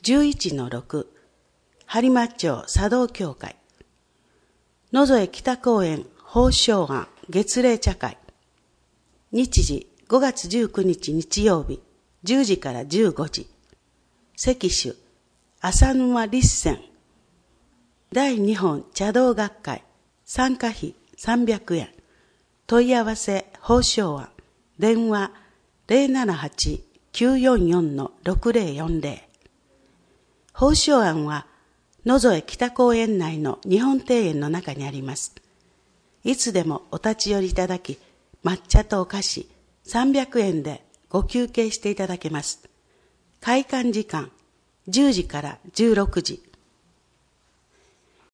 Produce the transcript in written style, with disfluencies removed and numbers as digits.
11-6 播磨町茶道協会野添北公園法唱案月例茶会日時5月19日日曜日10時から15時席種浅沼立泉第2本茶道学会参加費300円問い合わせ法唱案電話 078-944-6040 法唱案は野添北公園内の日本庭園の中にあります。いつでもお立ち寄りいただき、抹茶とお菓子300円でご休憩していただけます。開館時間10時から16時。